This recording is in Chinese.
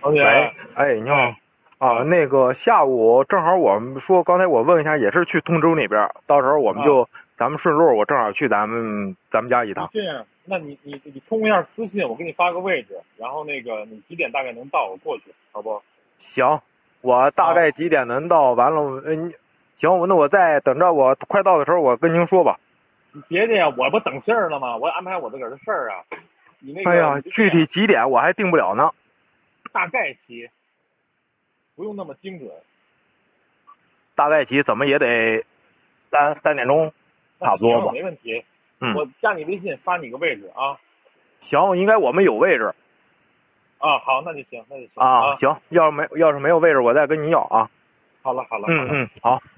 同学， 喂，哎，你好。啊，那个下午正好我们说，刚才我问一下，也是去通州那边，到时候我们啊， 就咱们顺路，我正好去咱们家一趟。 你这样，那你通一下私信，我给你发个位置，然后那个你几点大概能到，我过去，好不？ 行，我大啊， 概几点能到？完了，行，那我再等着，我快到的时候我跟您说吧。 你别介呀，我不等信儿了吗？我安排我自个儿的事儿啊。你那个你哎呀，具体就这样， 几点我还定不了呢。 大概齐，不用那么精准。 大概起怎么也得3点钟， 那行， 差不多吧。 没问题。 嗯， 我加你微信，发你个位置啊。 行，应该我们有位置啊，好，那就行，那就行啊。 啊。 行，要是没有位置，我再跟您要啊。 好了，好了，好了。 嗯嗯，好。